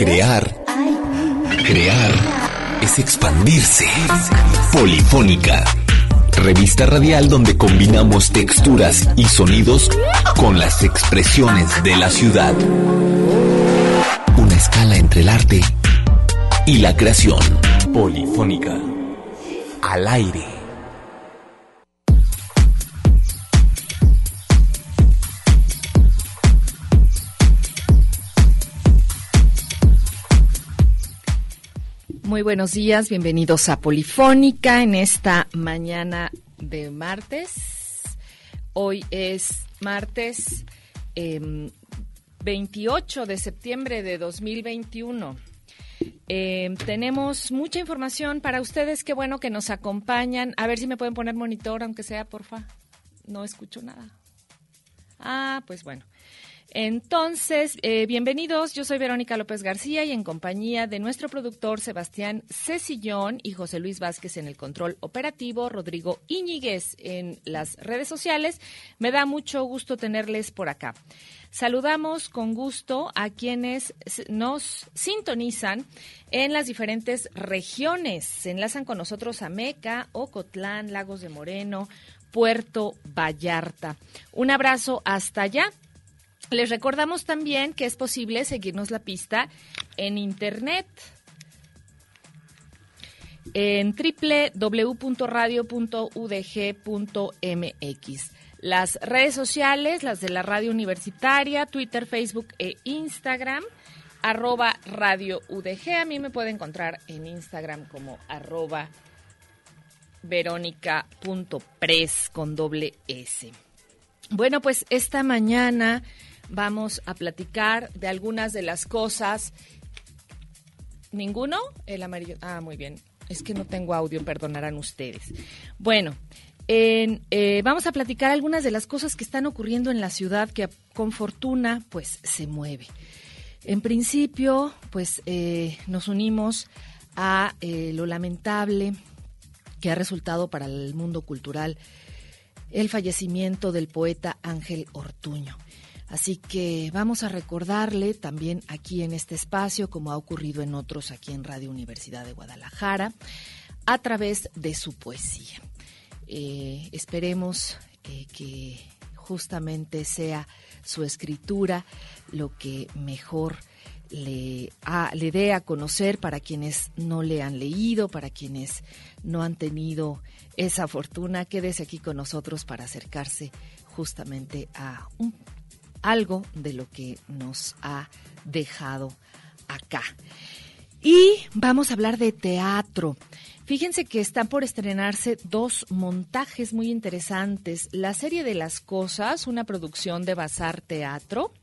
Crear es expandirse. Polifónica, revista radial donde combinamos texturas y sonidos con las expresiones de la ciudad. Una escala entre el arte y la creación. Polifónica, al aire. Muy buenos días, bienvenidos a Polifónica en esta mañana de martes. Hoy es martes 28 de septiembre de 2021. Tenemos mucha información para ustedes, qué bueno que nos acompañan. A ver si me pueden poner monitor, aunque sea, porfa. No escucho nada. Pues bueno. Entonces, bienvenidos, yo soy Verónica López García y en compañía de nuestro productor Sebastián Cecillón y José Luis Vázquez en el control operativo, Rodrigo Íñiguez en las redes sociales, me da mucho gusto tenerles por acá. Saludamos con gusto a quienes nos sintonizan en las diferentes regiones. Se enlazan con nosotros a Meca, Ocotlán, Lagos de Moreno, Puerto Vallarta. Un abrazo hasta allá. Les recordamos también que es posible seguirnos la pista en internet en www.radio.udg.mx. Las redes sociales, las de la radio universitaria, Twitter, Facebook e Instagram, @radioudg. A mí me puede encontrar en Instagram como @veronica.pres con S. Bueno, pues esta mañana vamos a platicar de algunas de las cosas. ¿Ninguno? El amarillo. Muy bien. Es que no tengo audio, perdonarán ustedes. Bueno, vamos a platicar algunas de las cosas que están ocurriendo en la ciudad que con fortuna pues se mueve. En principio, pues nos unimos a lo lamentable que ha resultado para el mundo cultural el fallecimiento del poeta Ángel Ortuño. Así que vamos a recordarle también aquí en este espacio, como ha ocurrido en otros aquí en Radio Universidad de Guadalajara, a través de su poesía. Esperemos que justamente sea su escritura lo que mejor le dé a conocer para quienes no le han leído, para quienes no han tenido esa fortuna. Quédese aquí con nosotros para acercarse justamente a algo de lo que nos ha dejado acá. Y vamos a hablar de teatro. Fíjense que están por estrenarse dos montajes muy interesantes. La serie de las cosas, una producción de Bazar Teatro,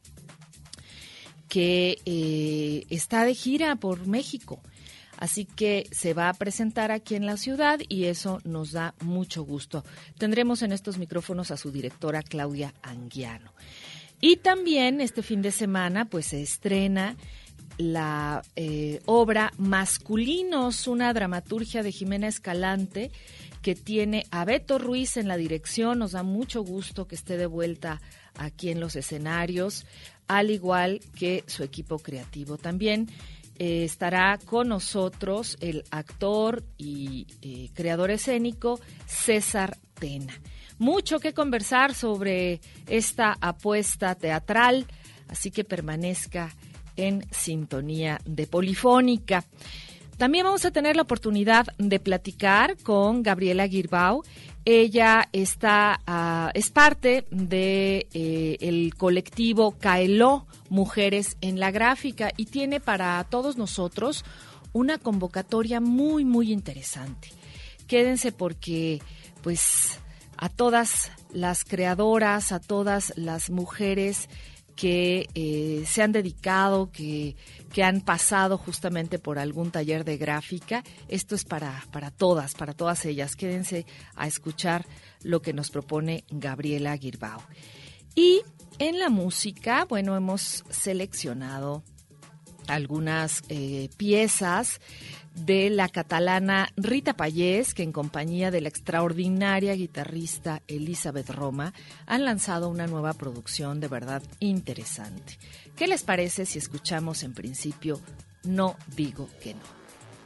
que está de gira por México. Así que se va a presentar aquí en la ciudad y eso nos da mucho gusto. Tendremos en estos micrófonos a su directora Claudia Anguiano. Y también este fin de semana pues se estrena la obra Masculinos, una dramaturgia de Jimena Escalante que tiene a Beto Ruiz en la dirección. Nos da mucho gusto que esté de vuelta aquí en los escenarios, al igual que su equipo creativo. También estará con nosotros el actor y creador escénico César Tena. Mucho que conversar sobre esta apuesta teatral, así que permanezca en sintonía de Polifónica. También vamos a tener la oportunidad de platicar con Gabriela Guirbau. Ella es parte de el colectivo Caeló, Mujeres en la Gráfica, y tiene para todos nosotros una convocatoria muy, muy interesante. Quédense porque, pues, a todas las creadoras, a todas las mujeres que se han dedicado, que han pasado justamente por algún taller de gráfica. Esto es para todas ellas. Quédense a escuchar lo que nos propone Gabriela Guirbau. Y en la música, bueno, hemos seleccionado algunas piezas de la catalana Rita Pallés, que en compañía de la extraordinaria guitarrista Elizabeth Roma han lanzado una nueva producción de verdad interesante. ¿Qué les parece si escuchamos en principio No digo que no?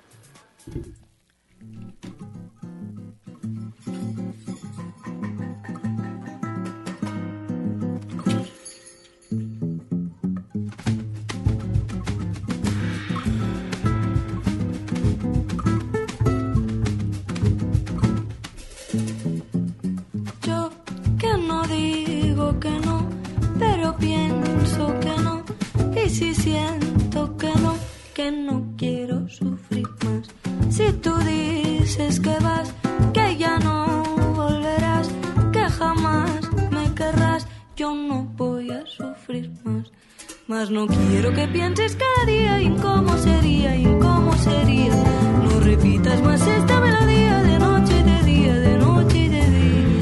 Que no, pero pienso que no, y si siento que no quiero sufrir más. Si tú dices que vas, que ya no volverás, que jamás me querrás, yo no voy a sufrir más. Mas no quiero que pienses cada día en cómo sería, y en cómo sería. No repitas más esta melodía de noche y de día, de noche y de día.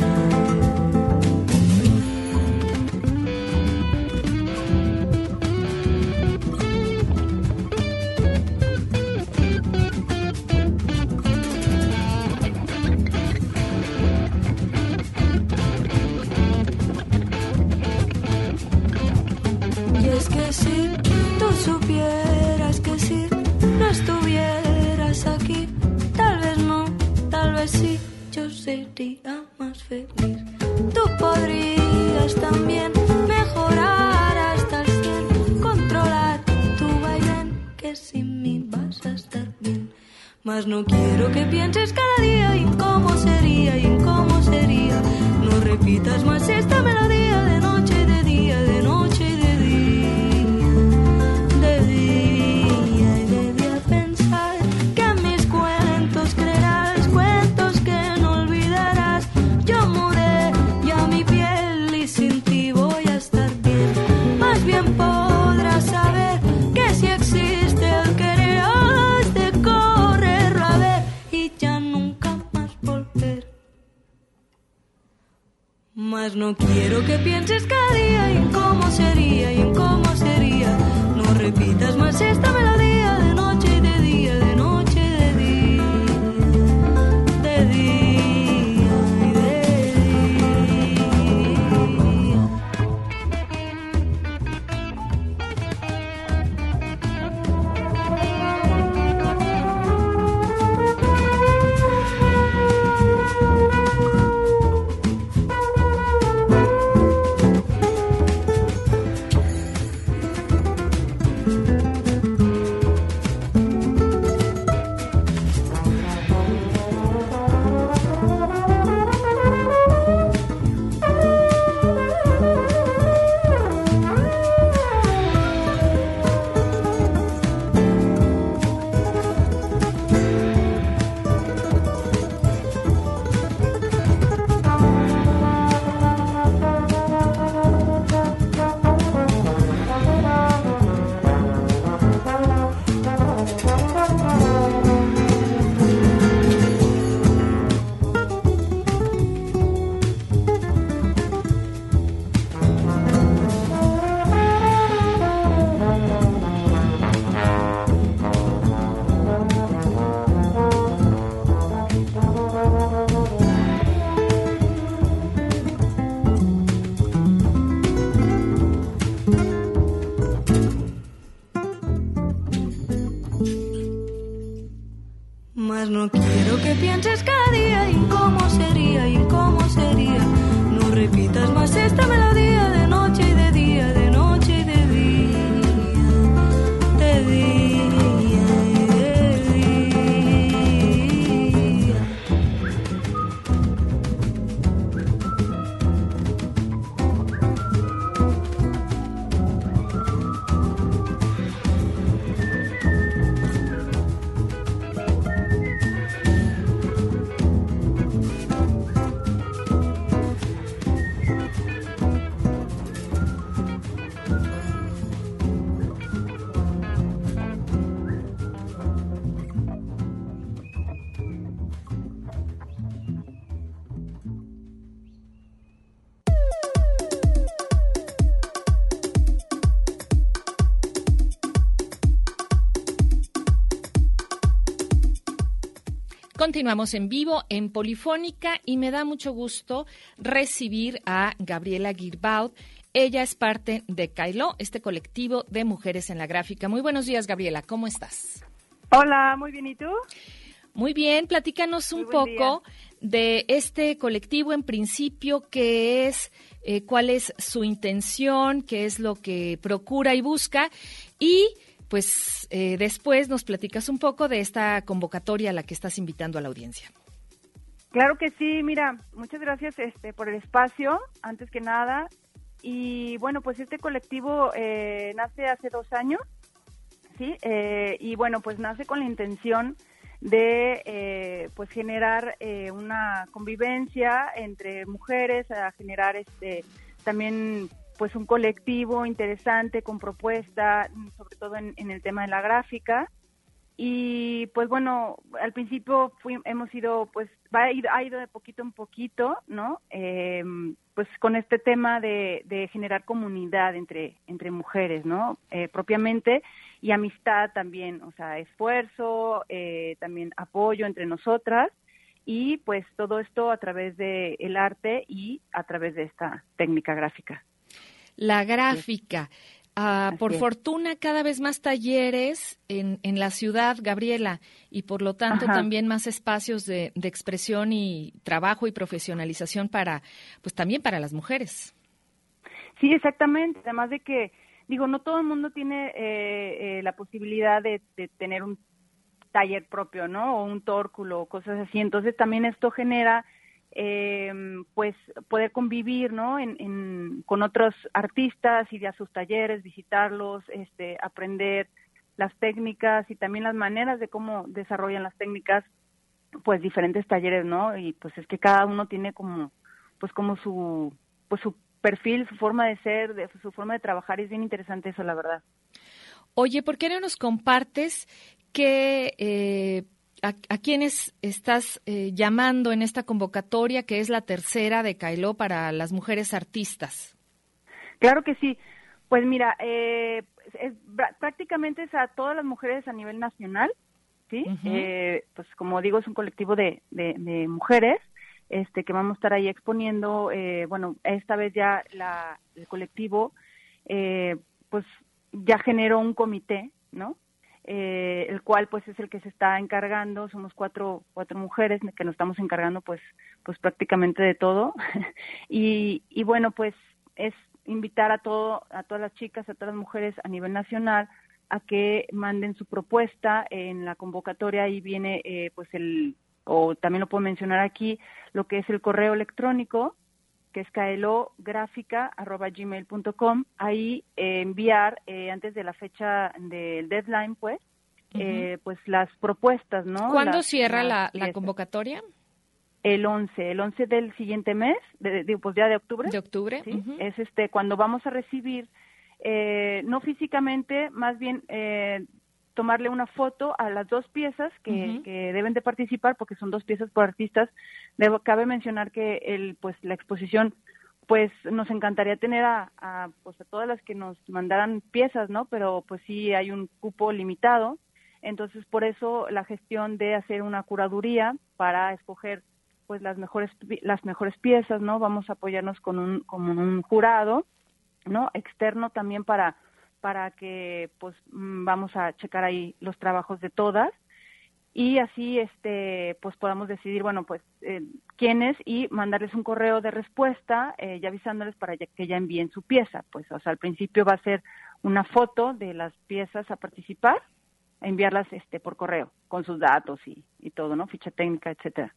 Si tú supieras que si no estuvieras aquí, tal vez no, tal vez sí, yo sería más feliz. Tú podrías también mejorar hasta el 100, controlar tu vaivén, que sin mí vas a estar bien. Mas no quiero que pienses cada día en cómo sería, y en cómo sería. No repitas más esta melodía de noche y de día, de noche y de día. Podrás saber que si existe el querer, has de correrlo a ver y ya nunca más volver. Mas no quiero que pienses cada día en cómo sería, y en cómo sería. No repitas más esta melodía de noche y de día, de noche y de día, de día. No quiero que pienses cada día en cómo sería, y en cómo sería. No repitas más esta melodía de noche y de día, de noche y de día, de día y de día. Continuamos en vivo en Polifónica y me da mucho gusto recibir a Gabriela Guirbaud. Ella es parte de Kailó, este colectivo de mujeres en la gráfica. Muy buenos días, Gabriela, ¿cómo estás? Hola, muy bien, ¿y tú? Muy bien, platícanos un poco de este colectivo en principio, qué es, cuál es su intención, qué es lo que procura y busca, y pues después nos platicas un poco de esta convocatoria a la que estás invitando a la audiencia. Claro que sí, mira, muchas gracias por el espacio, antes que nada. Y bueno, pues este colectivo nace hace 2 años, ¿sí? Y bueno, pues nace con la intención de pues generar una convivencia entre mujeres, a generar también pues un colectivo interesante con propuesta, sobre todo en el tema de la gráfica. Y pues bueno, al principio hemos ido, pues ha ido de poquito en poquito, ¿no? Pues con este tema de generar comunidad entre mujeres, ¿no? Propiamente, y amistad también, o sea, esfuerzo, también apoyo entre nosotras, y pues todo esto a través del arte y a través de esta técnica gráfica. La gráfica. Por fortuna, cada vez más talleres en la ciudad, Gabriela, y por lo tanto también más espacios de expresión y trabajo y profesionalización pues también para las mujeres. Sí, exactamente. Además de que, digo, no todo el mundo tiene la posibilidad de tener un taller propio, ¿no? O un tórculo, cosas así. Entonces también esto genera pues poder convivir, ¿no? Con otros artistas, ir a sus talleres, visitarlos, aprender las técnicas y también las maneras de cómo desarrollan las técnicas, pues diferentes talleres, ¿no? Y pues es que cada uno tiene como su perfil, su forma de ser, su forma de trabajar, y es bien interesante eso, la verdad. Oye, ¿por qué no nos compartes a quiénes estás llamando en esta convocatoria, que es la tercera de Kailó para las mujeres artistas? Claro que sí. Pues mira, prácticamente es a todas las mujeres a nivel nacional, ¿sí? Pues como digo, es un colectivo de mujeres que vamos a estar ahí exponiendo. Bueno, esta vez ya el colectivo pues ya generó un comité, ¿no? El cual pues es el que se está encargando. Somos cuatro mujeres que nos estamos encargando pues prácticamente de todo. y bueno, pues es invitar a todas las chicas, a todas las mujeres a nivel nacional a que manden su propuesta en la convocatoria. Ahí viene o también lo puedo mencionar aquí, lo que es el correo electrónico, que es kaelográfica@gmail.com. Ahí enviar antes de la fecha del deadline, pues las propuestas, ¿no? ¿Cuándo cierra la convocatoria? El 11 del siguiente mes, pues ya de octubre. De octubre. ¿Sí? Es cuando vamos a recibir, no físicamente, más bien tomarle una foto a las 2 piezas que deben de participar, porque son 2 piezas por artistas. Cabe mencionar que la exposición, pues nos encantaría tener a todas las que nos mandaran piezas, ¿no? Pero pues sí hay un cupo limitado. Entonces, por eso la gestión de hacer una curaduría para escoger pues las mejores piezas, ¿no? Vamos a apoyarnos con un jurado, ¿no? Externo también para que pues vamos a checar ahí los trabajos de todas, y así pues podamos decidir, bueno, pues quiénes, y mandarles un correo de respuesta ya avisándoles para que ya envíen su pieza. Pues, o sea, al principio va a ser una foto de las piezas a participar, a enviarlas por correo con sus datos y todo, ¿no? Ficha técnica, etcétera.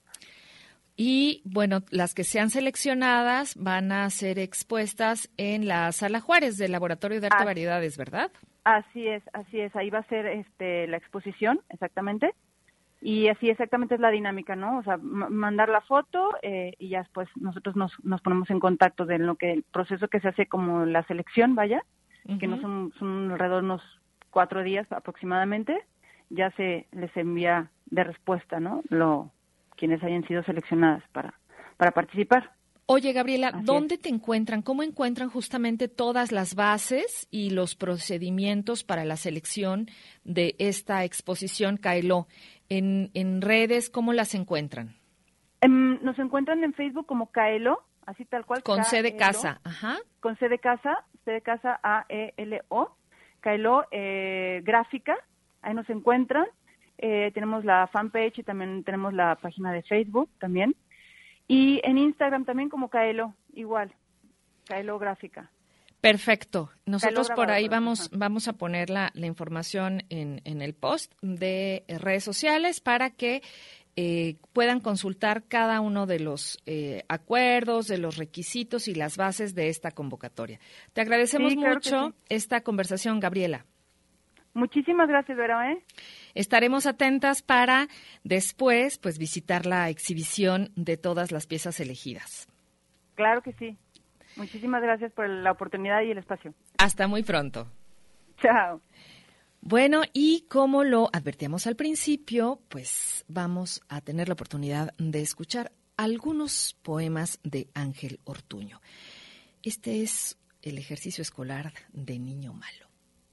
Y bueno, las que sean seleccionadas van a ser expuestas en la Sala Juárez del Laboratorio de Arte y Variedades, ¿verdad? Así es. Ahí va a ser la exposición, exactamente. Y así exactamente es la dinámica, ¿no? O sea, mandar la foto y ya después nosotros nos ponemos en contacto de lo que el proceso que se hace como la selección, vaya, que no son alrededor de unos 4 días aproximadamente. Ya se les envía de respuesta, ¿no? Quienes hayan sido seleccionadas para participar. Oye, Gabriela, Así ¿dónde te encuentran? ¿Cómo encuentran justamente todas las bases y los procedimientos para la selección de esta exposición Kaeló? En redes, ¿cómo las encuentran? Nos encuentran en Facebook como Kaeló, así tal cual. Con C de Kaeló, casa, ajá. Con C de casa AELO, Kaeló gráfica, ahí nos encuentran. Tenemos la fanpage y también tenemos la página de Facebook también. Y en Instagram también como Kaeló, igual, Kaeló gráfica. Perfecto. Nosotros Kaeló por ahí grabadora, vamos a poner la información en el post de redes sociales para que puedan consultar cada uno de los acuerdos, de los requisitos y las bases de esta convocatoria. Te agradecemos Sí, claro mucho que sí. esta conversación, Gabriela. Muchísimas gracias, Vera. Estaremos atentas para después pues visitar la exhibición de todas las piezas elegidas. Claro que sí. Muchísimas gracias por la oportunidad y el espacio. Hasta muy pronto. Chao. Bueno, y como lo advertíamos al principio, pues vamos a tener la oportunidad de escuchar algunos poemas de Ángel Ortuño. Este es el ejercicio escolar de Niño Malo.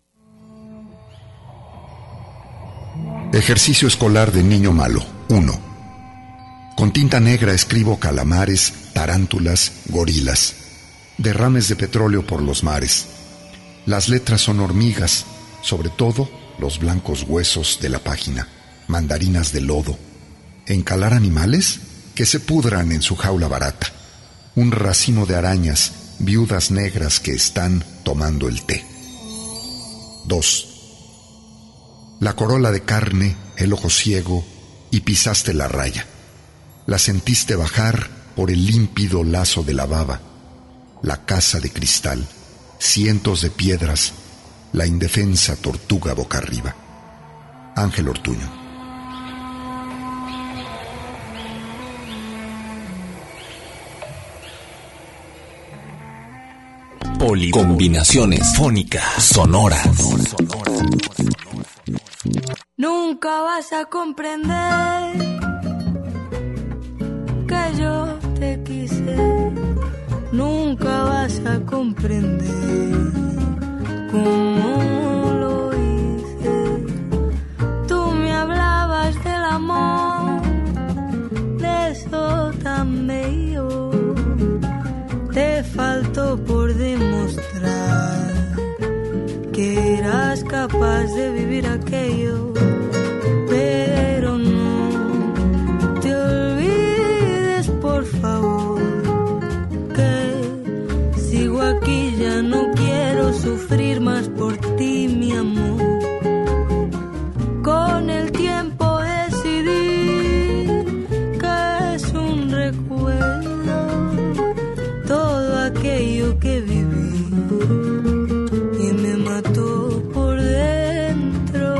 Ejercicio escolar de Niño Malo 1. Con tinta negra escribo calamares, tarántulas, gorilas, derrames de petróleo por los mares. Las letras son hormigas, sobre todo los blancos huesos de la página, mandarinas de lodo. Encalar animales que se pudran en su jaula barata. Un racimo de arañas, viudas negras que están tomando el té. 2. La corola de carne, el ojo ciego, y pisaste la raya. La sentiste bajar por el límpido lazo de la baba. La casa de cristal, cientos de piedras, la indefensa tortuga boca arriba. Ángel Ortuño. Combinaciones fónicas, sonoras. Nunca vas a comprender que yo te quise. Nunca vas a comprender cómo lo hice. Tú me hablabas del amor, de eso tan bello. Te faltó por demostrar que eras capaz de vivir aquello, pero no te olvides, por favor, que sigo aquí, ya no quiero sufrir más por ti, mi amor. Con el tiempo decidí que es un recuerdo todo aquello que viví y me mató por dentro.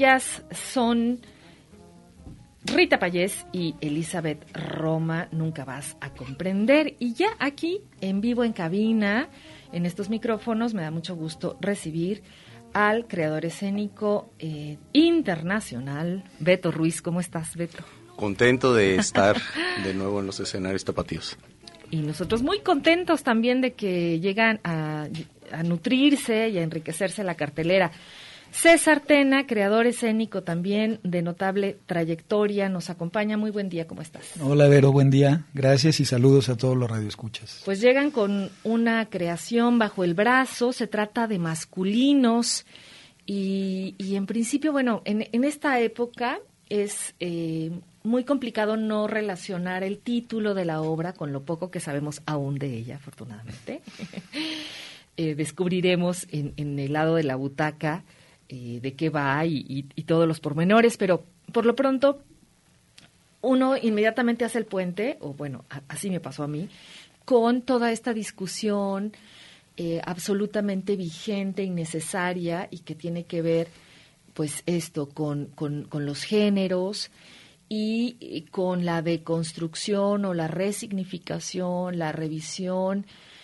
Ellas son Rita Payés y Elizabeth Roma, Nunca vas a comprender. Y ya aquí, en vivo, en cabina, en estos micrófonos, me da mucho gusto recibir al creador escénico internacional, Beto Ruiz. ¿Cómo estás, Beto? Contento de estar de nuevo en los escenarios tapatíos. Y nosotros muy contentos también de que llegan a nutrirse y a enriquecerse la cartelera. César Tena, creador escénico también de notable trayectoria, nos acompaña. Muy buen día, ¿cómo estás? Hola, Vero, buen día. Gracias y saludos a todos los radioescuchas. Pues llegan con una creación bajo el brazo, se trata de masculinos y en principio, bueno, en esta época es muy complicado no relacionar el título de la obra con lo poco que sabemos aún de ella, afortunadamente. Descubriremos en el lado de la butaca de qué va y todos los pormenores, pero por lo pronto uno inmediatamente hace el puente, o bueno, así me pasó a mí, con toda esta discusión absolutamente vigente y necesaria y que tiene que ver, pues esto, con los géneros y con la deconstrucción o la resignificación, la revisión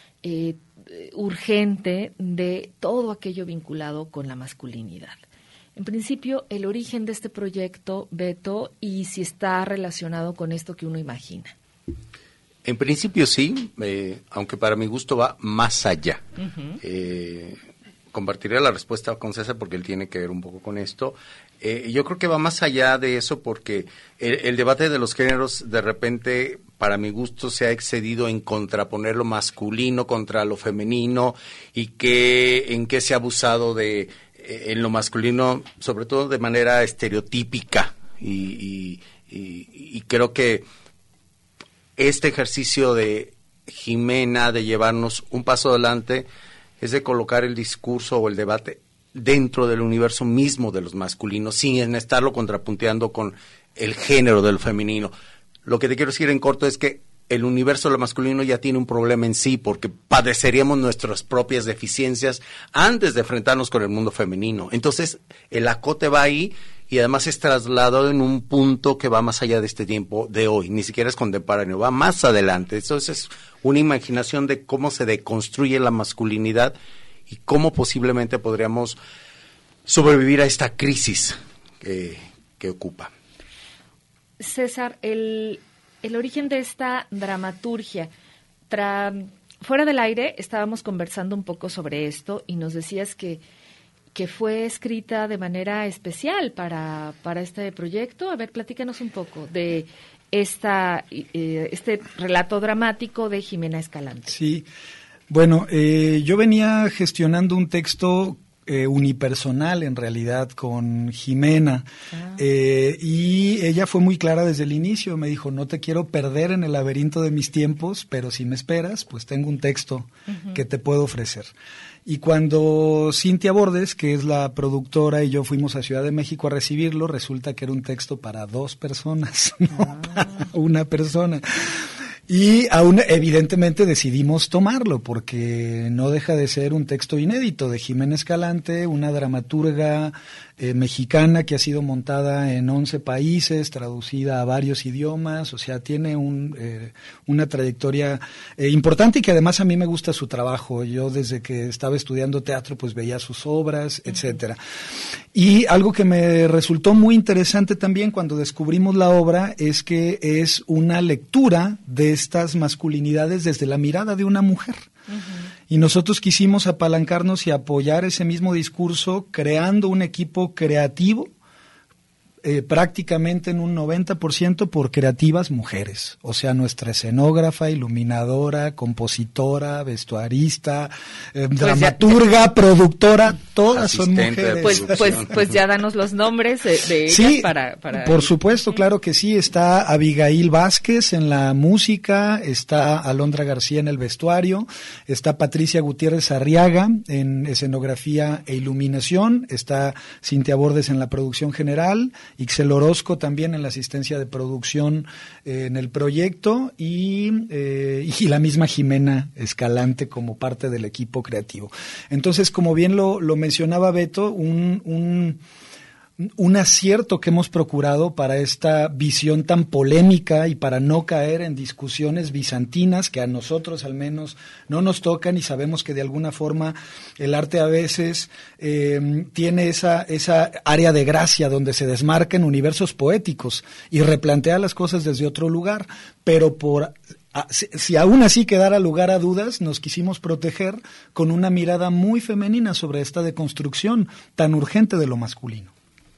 urgente de todo aquello vinculado con la masculinidad. En principio, el origen de este proyecto, Beto, y si está relacionado con esto que uno imagina. En principio sí, aunque para mi gusto va más allá. Compartiré la respuesta con César porque él tiene que ver un poco con esto. Yo creo que va más allá de eso porque el debate de los géneros de repente, para mi gusto, se ha excedido en contraponer lo masculino contra lo femenino y en qué se ha abusado en lo masculino, sobre todo de manera estereotípica. Y creo que este ejercicio de Jimena de llevarnos un paso adelante es de colocar el discurso o el debate dentro del universo mismo de los masculinos, sin estarlo contrapunteando con el género del femenino. Lo que te quiero decir en corto es que el universo de lo masculino ya tiene un problema en sí, porque padeceríamos nuestras propias deficiencias antes de enfrentarnos con el mundo femenino. Entonces, el acote va ahí y además es trasladado en un punto que va más allá de este tiempo de hoy, ni siquiera es contemporáneo, va más adelante. Entonces, es una imaginación de cómo se deconstruye la masculinidad y cómo posiblemente podríamos sobrevivir a esta crisis que ocupa. César, el origen de esta dramaturgia, fuera del aire estábamos conversando un poco sobre esto y nos decías que fue escrita de manera especial para este proyecto. A ver, platícanos un poco de este relato dramático de Jimena Escalante. Sí, bueno, yo venía gestionando un texto unipersonal en realidad con Jimena y ella fue muy clara desde el inicio, me dijo: no te quiero perder en el laberinto de mis tiempos, pero si me esperas, pues tengo un texto que te puedo ofrecer. Y cuando Cintia Bordes, que es la productora, y yo fuimos a Ciudad de México a recibirlo, resulta que era un texto para 2 personas, no para una persona. Y aún evidentemente decidimos tomarlo porque no deja de ser un texto inédito de Jimena Escalante, una dramaturga mexicana que ha sido montada en 11 países, traducida a varios idiomas, o sea, tiene una trayectoria importante y que además a mí me gusta su trabajo. Yo desde que estaba estudiando teatro pues veía sus obras, etcétera. Y algo que me resultó muy interesante también cuando descubrimos la obra es que es una lectura de estas masculinidades desde la mirada de una mujer. Y nosotros quisimos apalancarnos y apoyar ese mismo discurso creando un equipo creativo prácticamente en un 90% por creativas mujeres, o sea, nuestra escenógrafa, iluminadora, compositora, vestuarista, dramaturga, productora, todas son mujeres. Pues ya danos los nombres de ellas sí, para por supuesto, claro que sí. Está Abigail Vázquez en la música, está Alondra García en el vestuario, está Patricia Gutiérrez Arriaga en escenografía e iluminación, está Cintia Bordes en la producción general, Ixel Orozco también en la asistencia de producción en el proyecto y la misma Jimena Escalante como parte del equipo creativo. Entonces, como bien lo mencionaba Beto, un un acierto que hemos procurado para esta visión tan polémica y para no caer en discusiones bizantinas que a nosotros al menos no nos tocan, y sabemos que de alguna forma el arte a veces tiene esa área de gracia donde se desmarca en universos poéticos y replantea las cosas desde otro lugar, pero si aún así quedara lugar a dudas, nos quisimos proteger con una mirada muy femenina sobre esta deconstrucción tan urgente de lo masculino.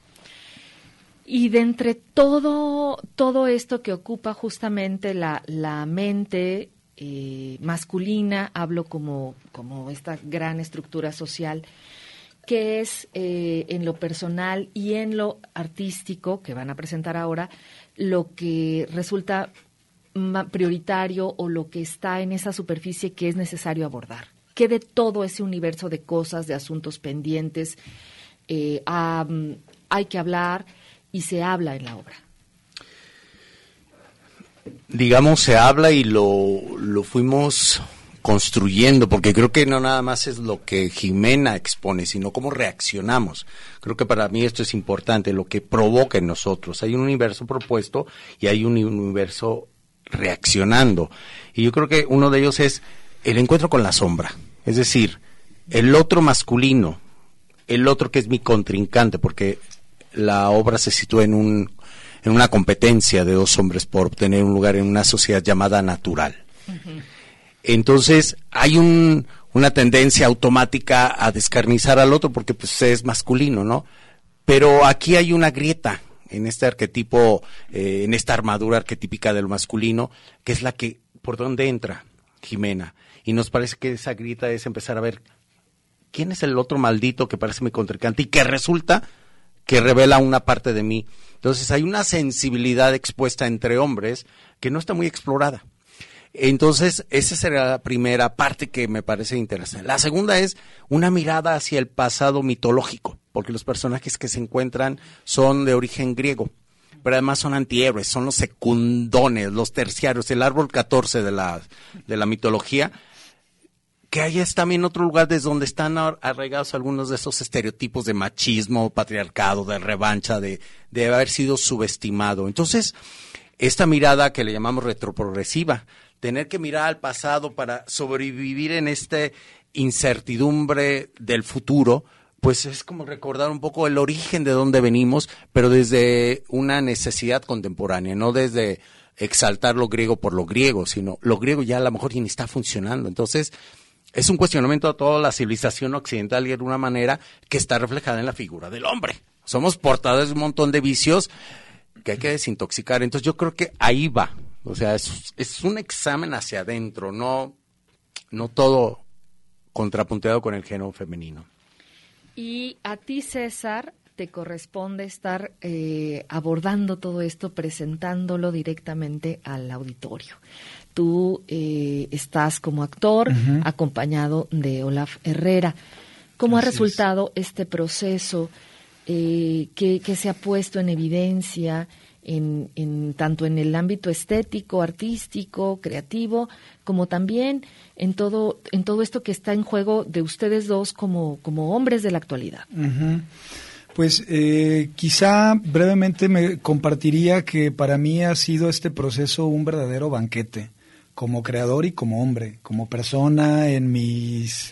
Y de entre todo esto que ocupa justamente la mente masculina, hablo como esta gran estructura social, que es en lo personal y en lo artístico, que van a presentar ahora, lo que resulta prioritario o lo que está en esa superficie que es necesario abordar. ¿Qué de todo ese universo de cosas, de asuntos pendientes hay que hablar y se habla en la obra? Digamos, se habla y lo fuimos construyendo, porque creo que no nada más es lo que Jimena expone, sino cómo reaccionamos. Creo que para mí esto es importante, lo que provoca en nosotros. Hay un universo propuesto y hay un universo reaccionando. Y yo creo que uno de ellos es el encuentro con la sombra. Es decir, el otro masculino, el otro que es mi contrincante, porque la obra se sitúa en una competencia de dos hombres por obtener un lugar en una sociedad llamada natural. Uh-huh. Entonces, hay una tendencia automática a descarnizar al otro porque pues es masculino, ¿no? Pero aquí hay una grieta en este arquetipo, en esta armadura arquetípica de lo masculino, que es la que, por donde entra Jimena. Y nos parece que esa grieta es empezar a ver quién es el otro maldito que parece mi contrincante y que resulta que revela una parte de mí. Entonces hay una sensibilidad expuesta entre hombres que no está muy explorada. Entonces esa será la primera parte que me parece interesante. La segunda es una mirada hacia el pasado mitológico, porque los personajes que se encuentran son de origen griego, pero además son antihéroes, son los secundones, los terciarios, el árbol 14 de la mitología, que ahí es también otro lugar desde donde están arraigados algunos de esos estereotipos de machismo, patriarcado, de revancha, de haber sido subestimado. Entonces, esta mirada que le llamamos retroprogresiva, tener que mirar al pasado para sobrevivir en esta incertidumbre del futuro, pues es como recordar un poco el origen de dónde venimos, pero desde una necesidad contemporánea, no desde exaltar lo griego por lo griego, sino lo griego ya a lo mejor ni está funcionando. Entonces, es un cuestionamiento a toda la civilización occidental y de alguna manera que está reflejada en la figura del hombre. Somos portadores de un montón de vicios que hay que desintoxicar. Entonces yo creo que ahí va. O sea, es un examen hacia adentro, no todo contrapunteado con el género femenino. Y a ti, César, te corresponde estar abordando todo esto, presentándolo directamente al auditorio. Tú estás como actor, uh-huh, acompañado de Olaf Herrera. ¿Cómo ha resultado este proceso que se ha puesto en evidencia tanto en el ámbito estético, artístico, creativo, como también en todo esto que está en juego de ustedes dos como hombres de la actualidad? Uh-huh. Pues quizá brevemente me compartiría que para mí ha sido este proceso un verdadero banquete, como creador y como hombre, como persona en mis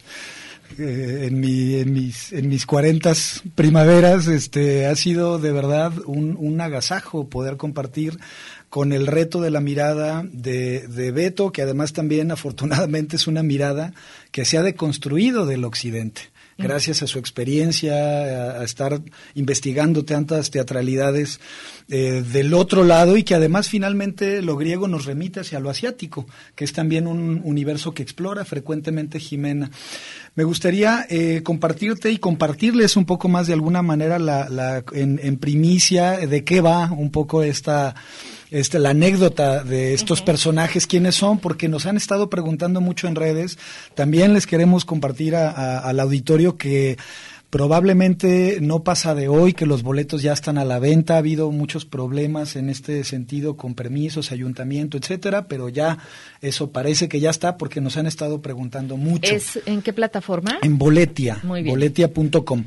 40 primaveras. Ha sido de verdad un agasajo poder compartir con el reto de la mirada de Beto, que además también afortunadamente es una mirada que se ha deconstruido del occidente, gracias a su experiencia, a estar investigando tantas teatralidades del otro lado, y que además finalmente lo griego nos remite hacia lo asiático, que es también un universo que explora frecuentemente Jimena. Me gustaría compartirte y compartirles un poco más de alguna manera en primicia de qué va un poco la anécdota de estos uh-huh, personajes, quiénes son, porque nos han estado preguntando mucho en redes. También les queremos compartir al auditorio que Probablemente no pasa de hoy que los boletos ya están a la venta. Ha habido muchos problemas en este sentido con permisos, ayuntamiento, etcétera, pero ya eso parece que ya está porque nos han estado preguntando mucho. ¿En qué plataforma? En Boletia, Muy bien. boletia.com.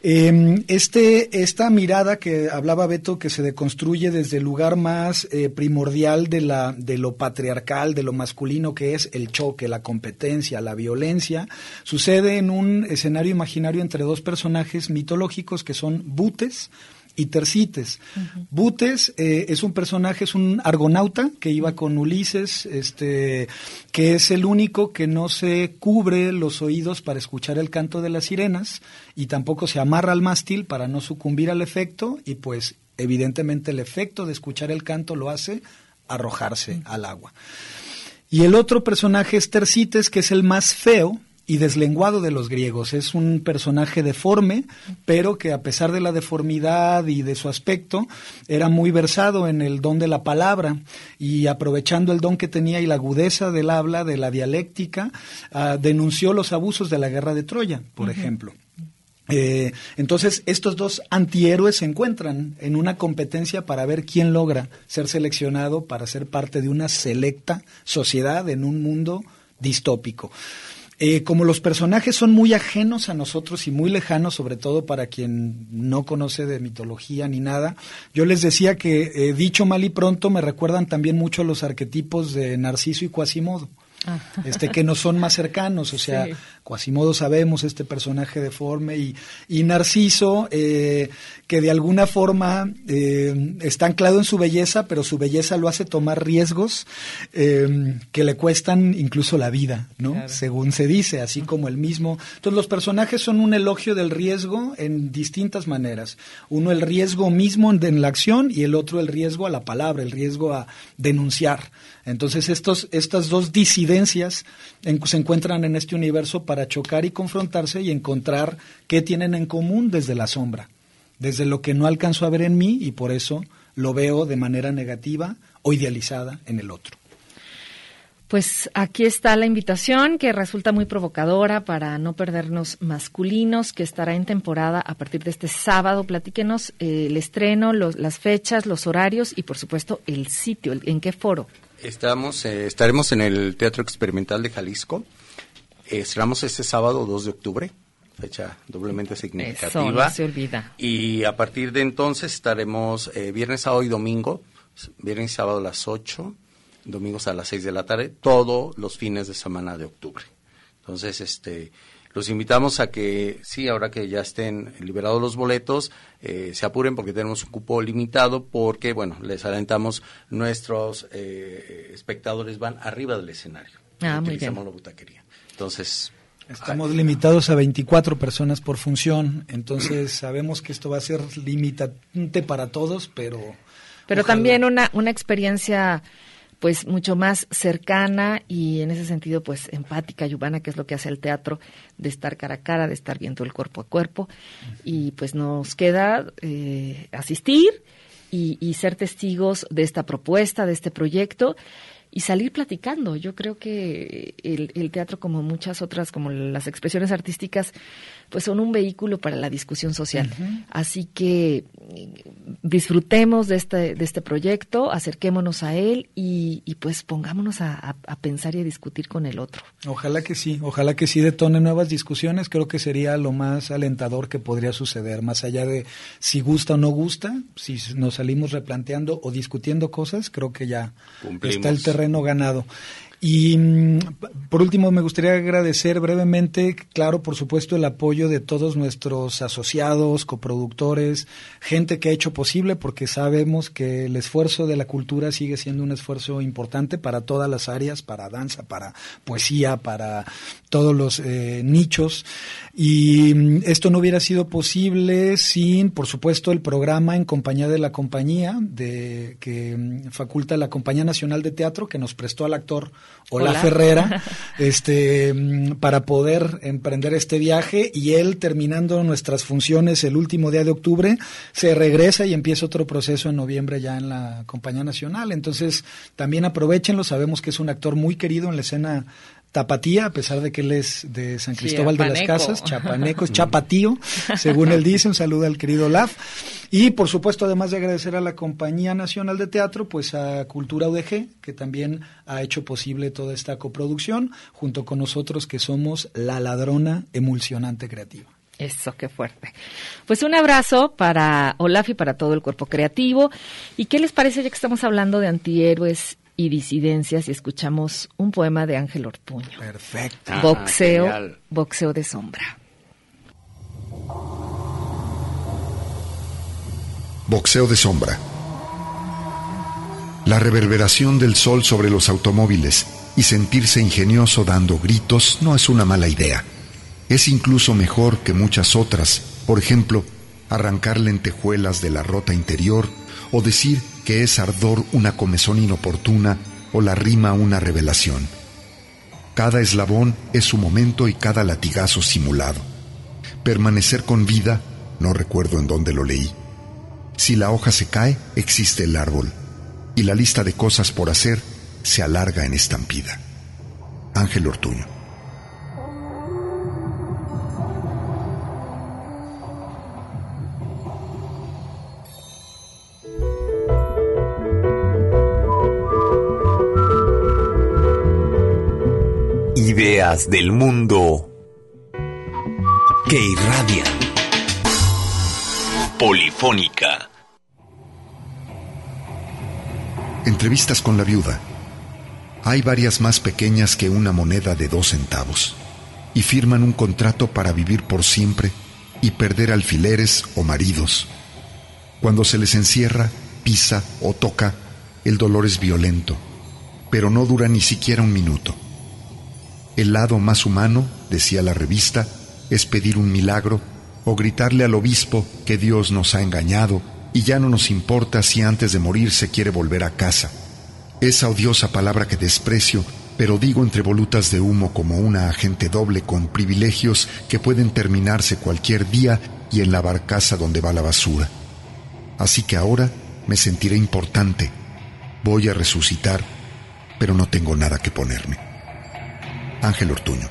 Esta mirada que hablaba Beto, que se deconstruye desde el lugar más primordial de lo patriarcal, de lo masculino, que es el choque, la competencia, la violencia, sucede en un escenario imaginario entre dos personajes mitológicos que son Butes y Tersites. Uh-huh. Butes es un personaje, es un argonauta que iba con Ulises, que es el único que no se cubre los oídos para escuchar el canto de las sirenas y tampoco se amarra al mástil para no sucumbir al efecto, y pues evidentemente el efecto de escuchar el canto lo hace arrojarse al agua. Y el otro personaje es Tersites, que es el más feo y deslenguado de los griegos. Es un personaje deforme, pero que a pesar de la deformidad y de su aspecto, era muy versado en el don de la palabra, y aprovechando el don que tenía y la agudeza del habla, de la dialéctica, denunció los abusos de la guerra de Troya, por ejemplo. Entonces estos dos antihéroes se encuentran en una competencia para ver quién logra ser seleccionado para ser parte de una selecta sociedad en un mundo distópico. Como los personajes son muy ajenos a nosotros y muy lejanos, sobre todo para quien no conoce de mitología ni nada, yo les decía que, dicho mal y pronto, me recuerdan también mucho a los arquetipos de Narciso y Quasimodo. Que nos son más cercanos, o sea, sí. Quasimodo sabemos, este personaje deforme, y Narciso, que de alguna forma está anclado en su belleza, pero su belleza lo hace tomar riesgos que le cuestan incluso la vida, ¿no? Claro. Según se dice, así como el mismo. Entonces los personajes son un elogio del riesgo en distintas maneras. Uno el riesgo mismo en la acción, y el otro el riesgo a la palabra, el riesgo a denunciar. Entonces estas dos disidencias se encuentran en este universo para chocar y confrontarse y encontrar qué tienen en común desde la sombra, desde lo que no alcanzo a ver en mí, y por eso lo veo de manera negativa o idealizada en el otro. Pues aquí está la invitación, que resulta muy provocadora para no perdernos masculinos, que estará en temporada a partir de este sábado. Platíquenos el estreno, las fechas, los horarios y por supuesto el sitio, en qué foro. Estaremos en el Teatro Experimental de Jalisco. Estrenamos este sábado 2 de octubre, fecha doblemente significativa. Eso, no se olvida. Y a partir de entonces estaremos viernes, sábado y domingo. Viernes y sábado a las 8, domingos a las 6 de la tarde, todos los fines de semana de octubre. Entonces, los invitamos a que, sí, ahora que ya estén liberados los boletos, se apuren porque tenemos un cupo limitado, porque, bueno, les adelantamos, nuestros espectadores van arriba del escenario. Utilizamos la butaquería. Entonces, estamos limitados a 24 personas por función, entonces sabemos que esto va a ser limitante para todos, pero también una experiencia pues mucho más cercana y en ese sentido pues empática y humana, que es lo que hace el teatro, de estar cara a cara, de estar viendo el cuerpo a cuerpo. Y pues nos queda asistir y ser testigos de esta propuesta, de este proyecto, y salir platicando. Yo creo que el teatro, como muchas otras, como las expresiones artísticas, pues son un vehículo para la discusión social. Uh-huh. Así que disfrutemos de este proyecto, acerquémonos a él y pues pongámonos a pensar y a discutir con el otro. Ojalá que sí detone nuevas discusiones. Creo que sería lo más alentador que podría suceder, más allá de si gusta o no gusta. Si nos salimos replanteando o discutiendo cosas, creo que ya está el terreno ganado. Y por último me gustaría agradecer brevemente, claro, por supuesto, el apoyo de todos nuestros asociados, coproductores, gente que ha hecho posible, porque sabemos que el esfuerzo de la cultura sigue siendo un esfuerzo importante para todas las áreas, para danza, para poesía, para todos los nichos, y esto no hubiera sido posible sin, por supuesto, el programa En Compañía de la Compañía, que faculta la Compañía Nacional de Teatro, que nos prestó al actor Hola Ferrera, para poder emprender este viaje, y él, terminando nuestras funciones el último día de octubre, se regresa y empieza otro proceso en noviembre ya en la Compañía Nacional. Entonces, también aprovéchenlo, sabemos que es un actor muy querido en la escena tapatía, a pesar de que él es de San Cristóbal de las Casas, chapaneco, es chapatío, según él dice. Un saludo al querido Olaf. Y por supuesto, además de agradecer a la Compañía Nacional de Teatro, pues a Cultura UDG, que también ha hecho posible toda esta coproducción, junto con nosotros que somos La Ladrona Emulsionante Creativa. Eso, qué fuerte. Pues un abrazo para Olaf y para todo el cuerpo creativo. ¿Y qué les parece, ya que estamos hablando de antihéroes y disidencias, y escuchamos un poema de Ángel Ortuño? Perfecto. Boxeo de sombra. Boxeo de sombra. La reverberación del sol sobre los automóviles y sentirse ingenioso dando gritos no es una mala idea. Es incluso mejor que muchas otras, por ejemplo, arrancar lentejuelas de la rota interior o decir que es ardor una comezón inoportuna o la rima una revelación. Cada eslabón es su momento y cada latigazo simulado. Permanecer con vida, no recuerdo en dónde lo leí. Si la hoja se cae, existe el árbol, y la lista de cosas por hacer se alarga en estampida. Ángel Ortuño. Ideas del mundo que irradian. Polifónica. Entrevistas con la viuda. Hay varias más pequeñas que una moneda de 2 centavos y firman un contrato para vivir por siempre y perder alfileres o maridos. Cuando se les encierra, pisa o toca, el dolor es violento, pero no dura ni siquiera un minuto. El lado más humano, decía la revista, es pedir un milagro o gritarle al obispo que Dios nos ha engañado y ya no nos importa si antes de morir se quiere volver a casa. Esa odiosa palabra que desprecio, pero digo entre volutas de humo como una agente doble con privilegios que pueden terminarse cualquier día y en la barcaza donde va la basura. Así que ahora me sentiré importante. Voy a resucitar, pero no tengo nada que ponerme. Ángel Ortuño.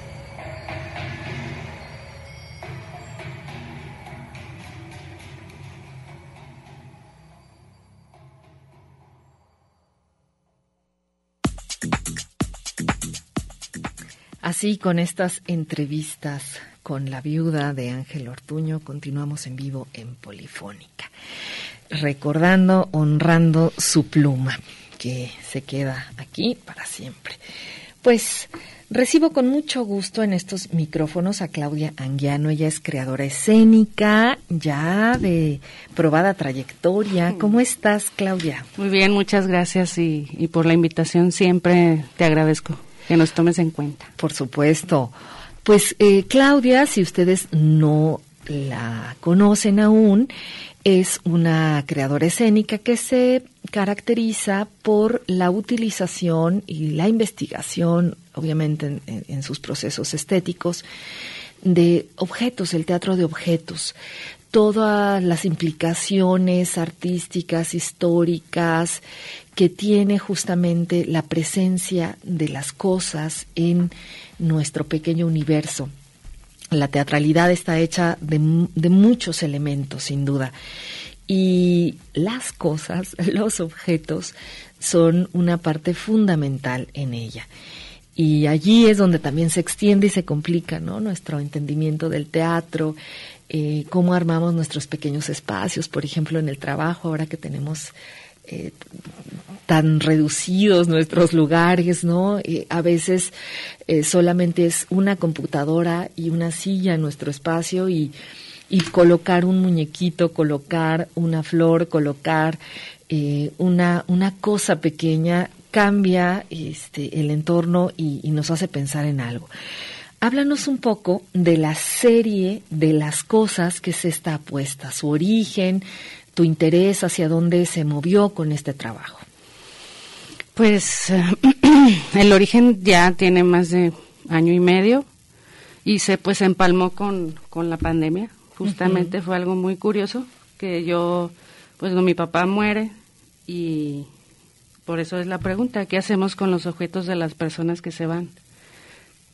Así, con estas entrevistas con la viuda de Ángel Ortuño, continuamos en vivo en Polifónica, recordando, honrando su pluma, que se queda aquí para siempre. Pues recibo con mucho gusto en estos micrófonos a Claudia Anguiano. Ella es creadora escénica, ya de probada trayectoria. ¿Cómo estás, Claudia? Muy bien, muchas gracias y por la invitación siempre te agradezco que nos tomes en cuenta. Por supuesto. Pues Claudia, si ustedes no la conocen aún, es una creadora escénica que se caracteriza por la utilización y la investigación, obviamente en sus procesos estéticos, de objetos, el teatro de objetos, todas las implicaciones artísticas, históricas, que tiene justamente la presencia de las cosas en nuestro pequeño universo. La teatralidad está hecha de muchos elementos, sin duda. Y las cosas, los objetos, son una parte fundamental en ella. Y allí es donde también se extiende y se complica, ¿no?, nuestro entendimiento del teatro, cómo armamos nuestros pequeños espacios, por ejemplo, en el trabajo, ahora que tenemos tan reducidos nuestros lugares, ¿no? A veces solamente es una computadora y una silla en nuestro espacio y colocar un muñequito, colocar una flor, colocar una cosa pequeña cambia el entorno y nos hace pensar en algo. Háblanos un poco de la serie de las cosas que es esta apuesta, su origen, tu interés, hacia dónde se movió con este trabajo. Pues el origen ya tiene más de 1 año y medio y se empalmó con la pandemia. Justamente fue algo muy curioso que mi papá muere y por eso es la pregunta, ¿qué hacemos con los objetos de las personas que se van?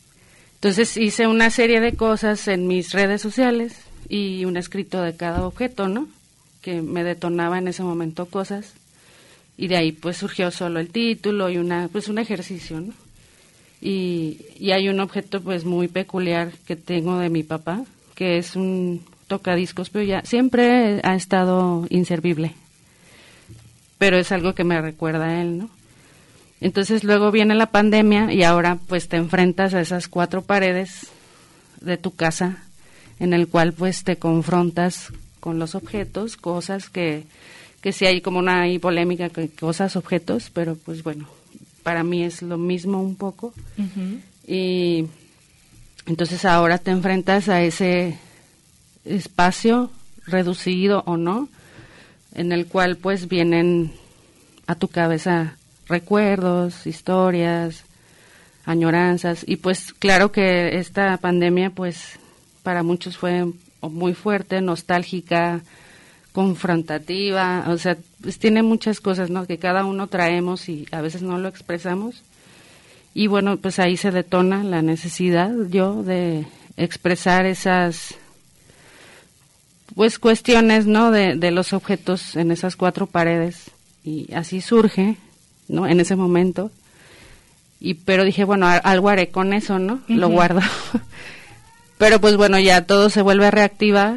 Entonces hice una serie de cosas en mis redes sociales y un escrito de cada objeto, ¿no? Que me detonaba en ese momento cosas, y de ahí pues surgió solo el título y un ejercicio, ¿no? Y hay un objeto pues muy peculiar que tengo de mi papá, que es un tocadiscos, pero ya siempre ha estado inservible, pero es algo que me recuerda a él, ¿no? Entonces luego viene la pandemia y ahora pues te enfrentas a esas 4 paredes de tu casa, en el cual pues te confrontas con los objetos, cosas que sí hay como una polémica, que cosas, objetos, pero pues bueno, para mí es lo mismo un poco. Uh-huh. Y entonces ahora te enfrentas a ese espacio reducido o no, en el cual pues vienen a tu cabeza recuerdos, historias, añoranzas, y pues claro que esta pandemia pues para muchos fue muy fuerte, nostálgica, confrontativa, o sea, pues tiene muchas cosas, ¿no? Que cada uno traemos y a veces no lo expresamos. Y bueno, pues ahí se detona la necesidad yo de expresar esas pues cuestiones, ¿no? De los objetos en esas 4 paredes, y así surge, ¿no? En ese momento. Pero dije, bueno, algo haré con eso, ¿no? Uh-huh. Lo guardo. Pero pues bueno, ya todo se vuelve a reactivar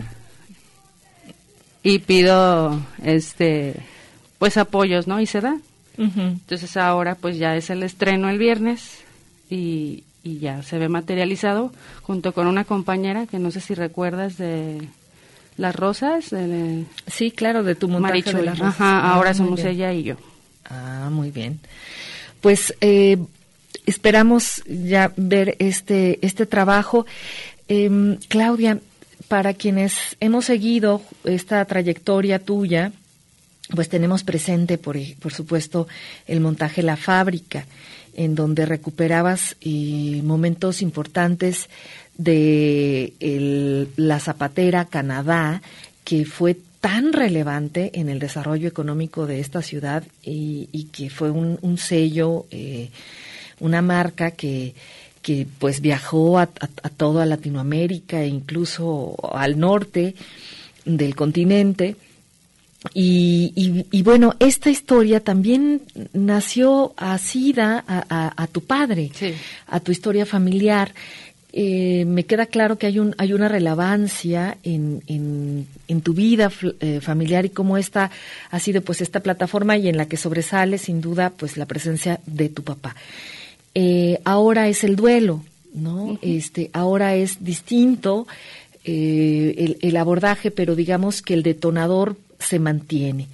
y pido pues apoyos, ¿no? Y se da. Uh-huh. Entonces ahora pues ya es el estreno el viernes y ya se ve materializado junto con una compañera que no sé si recuerdas de Las Rosas. Sí, claro, de tu montaje Marichuy. De Las Rosas. Ajá, ahora somos ella y yo. Ah, muy bien. Pues esperamos ya ver este trabajo. Claudia, para quienes hemos seguido esta trayectoria tuya, pues tenemos presente, por supuesto, el montaje La Fábrica, en donde recuperabas momentos importantes de la zapatera Canadá, que fue tan relevante en el desarrollo económico de esta ciudad y que fue un sello, una marca que pues viajó a toda Latinoamérica e incluso al norte del continente. Y bueno, esta historia también nació asida a tu padre, sí, a tu historia familiar. Me queda claro que hay una relevancia en tu vida familiar y cómo esta ha sido pues esta plataforma y en la que sobresale sin duda pues la presencia de tu papá. Ahora es el duelo, ¿no? Uh-huh. Ahora es distinto el abordaje, pero digamos que el detonador se mantiene.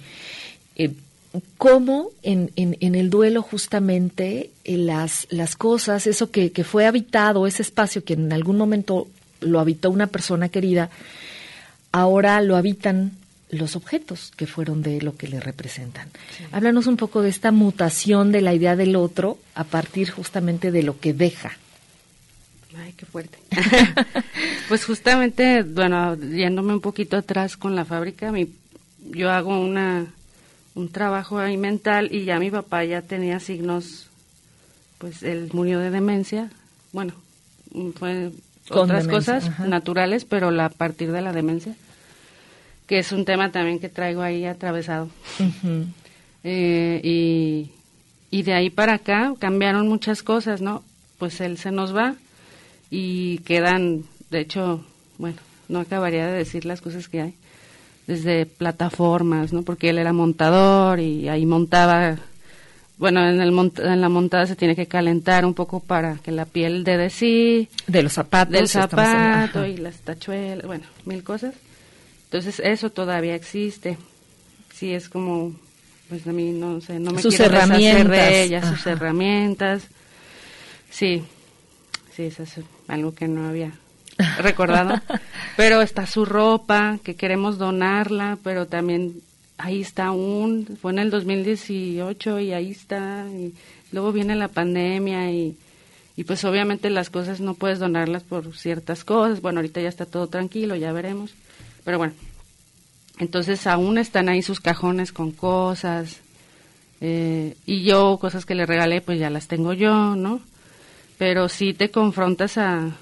¿Cómo en el duelo justamente las cosas, eso que fue habitado, ese espacio que en algún momento lo habitó una persona querida, ahora lo habitan los objetos que fueron de lo que le representan? Sí. Háblanos un poco de esta mutación de la idea del otro a partir justamente de lo que deja. Ay, qué fuerte. Pues justamente, bueno, yéndome un poquito atrás con La Fábrica, yo hago un trabajo ahí mental y ya mi papá ya tenía signos, pues él murió de demencia, bueno, fue con otras demencia, cosas, ajá, naturales, pero a partir de la demencia, que es un tema también que traigo ahí atravesado. Uh-huh. Y de ahí para acá cambiaron muchas cosas, ¿no? Pues él se nos va y quedan, de hecho, bueno, no acabaría de decir las cosas que hay, desde plataformas, ¿no? Porque él era montador y ahí montaba, bueno, en la montada se tiene que calentar un poco para que la piel dé de sí. De los zapatos. Del zapato y las tachuelas, bueno, 1000 cosas. Entonces eso todavía existe. Sí, es como, pues a mí no sé, no me sus quiero deshacer de ellas, ajá, sus herramientas. Sí, eso es algo que no había recordado. Pero está su ropa, que queremos donarla, pero también ahí está fue en el 2018 y ahí está, y luego viene la pandemia y pues obviamente las cosas no puedes donarlas por ciertas cosas. Bueno, ahorita ya está todo tranquilo, ya veremos. Pero bueno, entonces aún están ahí sus cajones con cosas, y yo cosas que le regalé pues ya las tengo yo, ¿no? pero sí te confrontas al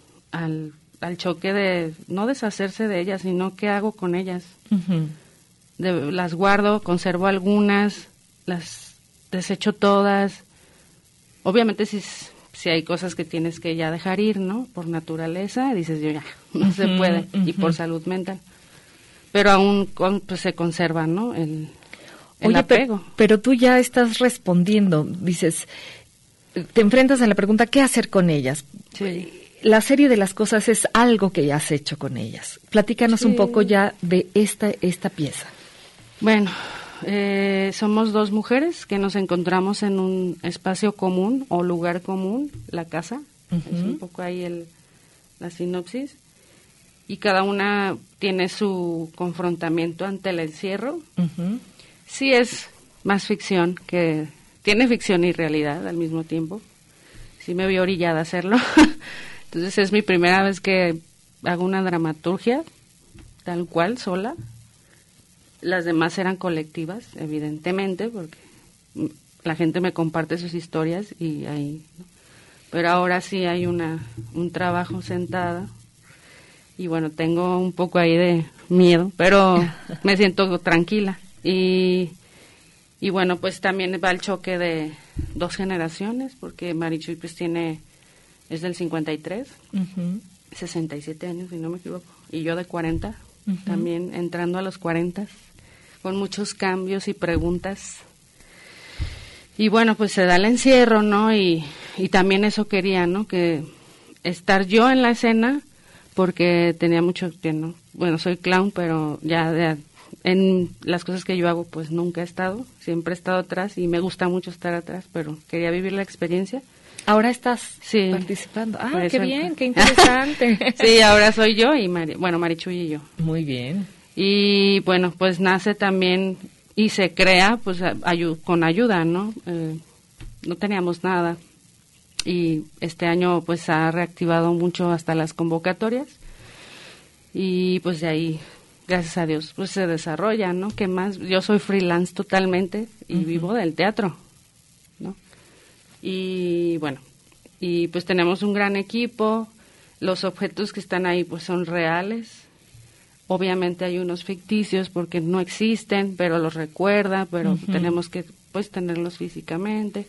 choque de no deshacerse de ellas, sino qué hago con ellas. Uh-huh. Las guardo, conservo algunas, las desecho todas. Obviamente si hay cosas que tienes que ya dejar ir, ¿no? Por naturaleza, dices yo ya, no se puede, y por salud mental. Pero aún pues, se conserva, ¿no? El apego. Pero tú ya estás respondiendo, dices, te enfrentas a la pregunta, ¿qué hacer con ellas? Sí. La serie de las cosas es algo que ya has hecho con ellas. Platícanos un poco ya de esta pieza. Bueno, somos 2 mujeres que nos encontramos en un espacio común o lugar común, la casa. Uh-huh. Es un poco ahí la sinopsis. Y cada una tiene su confrontamiento ante el encierro. Uh-huh. Sí es más ficción, que tiene ficción y realidad al mismo tiempo. Sí me vi orillada a hacerlo. Entonces es mi primera vez que hago una dramaturgia tal cual, sola. Las demás eran colectivas, evidentemente, porque la gente me comparte sus historias y ahí, ¿no? Pero ahora sí hay un trabajo sentada y bueno, tengo un poco ahí de miedo, pero me siento tranquila y bueno, pues también va el choque de 2 generaciones, porque Marichuy pues es del 53, uh-huh. 67 años si no me equivoco, y yo de 40, uh-huh. También entrando a los 40, con muchos cambios y preguntas. Y bueno, pues se da el encierro, ¿no? Y también eso quería, ¿no? Que estar yo en la escena, porque tenía mucho tiempo, bueno, soy clown, pero ya en las cosas que yo hago, pues nunca he estado, siempre he estado atrás y me gusta mucho estar atrás, pero quería vivir la experiencia. Ahora estás participando. Ah, qué bien, qué interesante. Sí, ahora soy yo y Marichuy y yo. Muy bien. Y bueno, pues nace también y se crea pues con ayuda, ¿no? No teníamos nada y este año pues ha reactivado mucho hasta las convocatorias y pues de ahí, gracias a Dios, pues se desarrolla, ¿no? ¿Qué más? Yo soy freelance totalmente y uh-huh. Vivo del teatro, ¿no? Y bueno, y pues tenemos un gran equipo, los objetos que están ahí pues son reales. Obviamente hay unos ficticios porque no existen, pero los recuerda, pero uh-huh. Tenemos que pues tenerlos físicamente.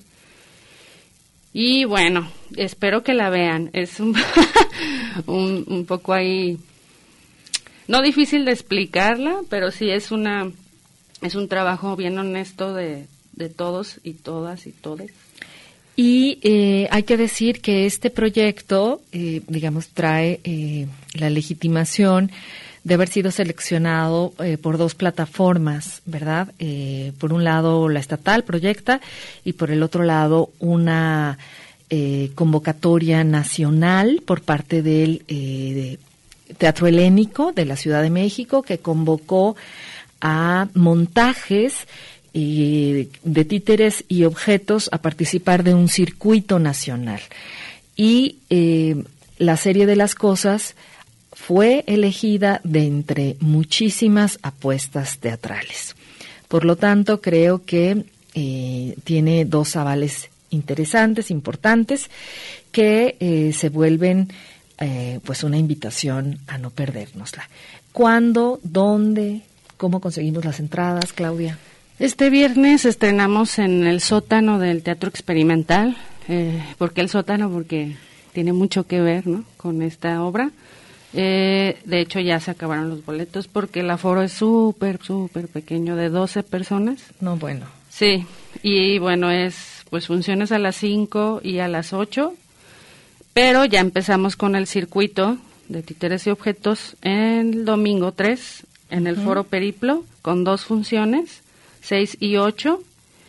Y bueno, espero que la vean. Es un poco ahí, no difícil de explicarla, pero sí es un trabajo bien honesto de todos y todas y todes. Y hay que decir que este proyecto, digamos, trae la legitimación de haber sido seleccionado por 2 plataformas, ¿verdad? Por un lado la estatal Proyecta y por el otro lado una convocatoria nacional por parte del Teatro Helénico de la Ciudad de México, que convocó a montajes de títeres y objetos a participar de un circuito nacional. Y la serie de las cosas fue elegida de entre muchísimas apuestas teatrales. Por lo tanto, creo que tiene 2 avales interesantes, importantes, que se vuelven pues una invitación a no perdérnosla. ¿Cuándo? ¿Dónde? ¿Cómo conseguimos las entradas, Claudia? Este viernes estrenamos en el sótano del Teatro Experimental. ¿Por qué el sótano? Porque tiene mucho que ver, ¿no?, con esta obra. De hecho, ya se acabaron los boletos porque el aforo es súper pequeño, de 12 personas. No, bueno. Sí, y bueno, es pues funciones a las 5 y a las 8, pero ya empezamos con el circuito de títeres y objetos el domingo 3 en el Foro Periplo, con 2 funciones, 6 y 8,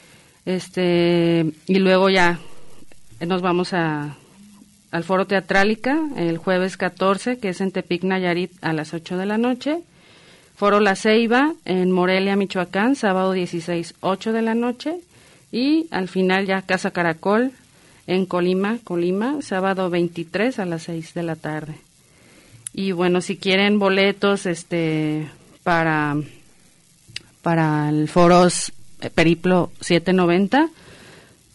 y luego ya nos vamos al Foro Teatrálica el jueves 14, que es en Tepic, Nayarit, a las 8 de la noche. Foro La Ceiba en Morelia, Michoacán, sábado 16, 8 de la noche. Y al final ya Casa Caracol en Colima, sábado 23 a las 6 de la tarde. Y bueno, si quieren boletos para el Foro Periplo 790,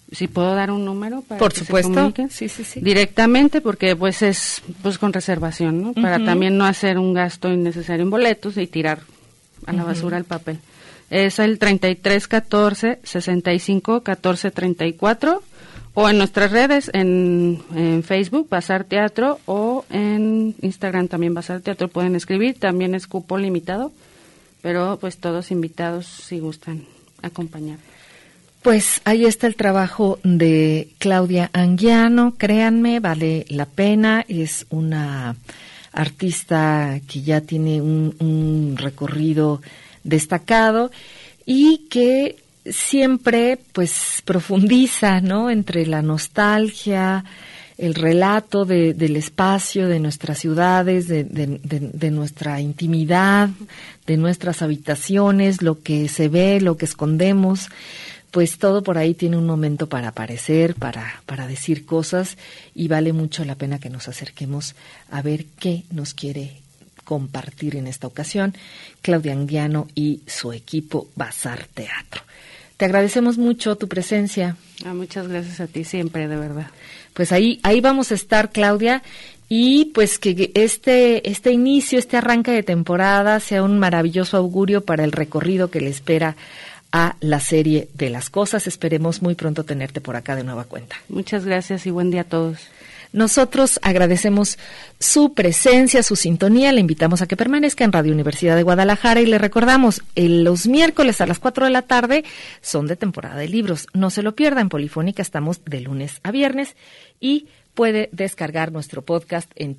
Si puedo dar un número para por que supuesto. se comuniquen Sí. directamente, porque pues es pues con reservación, ¿no? Para también no hacer un gasto innecesario en boletos y tirar a la basura el papel. Es el 3314 65 14 34 o en nuestras redes, en Facebook, Bazar Teatro, o en Instagram también Bazar Teatro, pueden escribir, también es cupo limitado, pero pues todos invitados si gustan acompañar. Pues ahí está el trabajo de Claudia Anguiano, créanme, vale la pena, es una artista que ya tiene un recorrido destacado y que siempre pues profundiza, ¿no?, entre la nostalgia, el relato del espacio, de nuestras ciudades, de nuestra intimidad, de nuestras habitaciones, lo que se ve, lo que escondemos, pues todo por ahí tiene un momento para aparecer, para decir cosas, y vale mucho la pena que nos acerquemos a ver qué nos quiere compartir en esta ocasión Claudia Anguiano y su equipo Bazar Teatro. Te agradecemos mucho tu presencia. Muchas gracias a ti siempre, de verdad. Pues ahí vamos a estar, Claudia, y pues que este inicio, este arranque de temporada sea un maravilloso augurio para el recorrido que le espera a la serie de Las Cosas. Esperemos muy pronto tenerte por acá de nueva cuenta. Muchas gracias y buen día a todos. Nosotros agradecemos su presencia, su sintonía, le invitamos a que permanezca en Radio Universidad de Guadalajara y le recordamos, los miércoles a las 4 de la tarde son de temporada de libros. No se lo pierda, en Polifónica estamos de lunes a viernes y puede descargar nuestro podcast en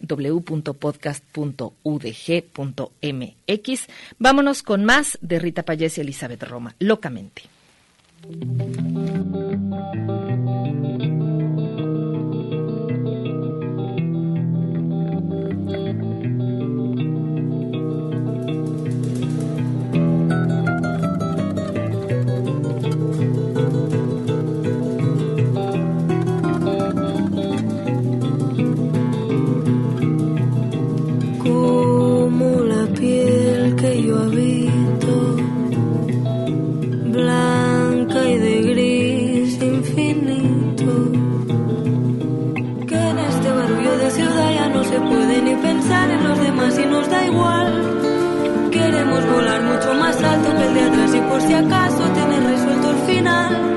www.podcast.udg.mx. Vámonos con más de Rita Payés y Elizabeth Roma, Locamente. Como la piel que yo habito, blanca y de gris infinito, que en este barullo de ciudad ya no se puede ni pensar en los demás y nos da igual. Queremos volar mucho más alto que el de atrás y por si acaso tener resuelto el final.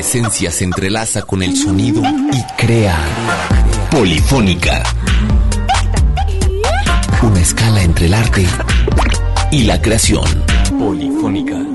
esencia se entrelaza con el sonido y crea Polifónica. Una escala entre el arte y la creación. Polifónica.